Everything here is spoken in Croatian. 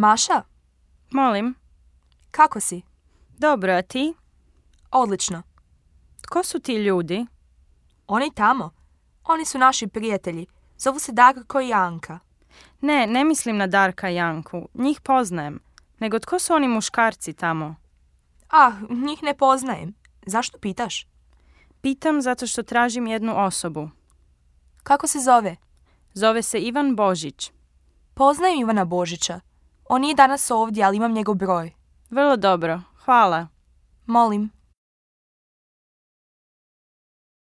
Maša, Molim. kako si? Dobro, a ti? Odlično. Tko su ti ljudi? Oni tamo. Oni su naši prijatelji. Zovu se Darko i Anka. Ne mislim na Darka i Janku. Njih poznajem. Nego tko su oni muškarci tamo? Njih ne poznajem. Zašto pitaš? Pitam zato što tražim jednu osobu. Kako se zove? Zove se Ivan Božić. Poznajem Ivana Božića. On nije danas ovdje, ali imam njegov broj. Vrlo dobro. Hvala. Molim.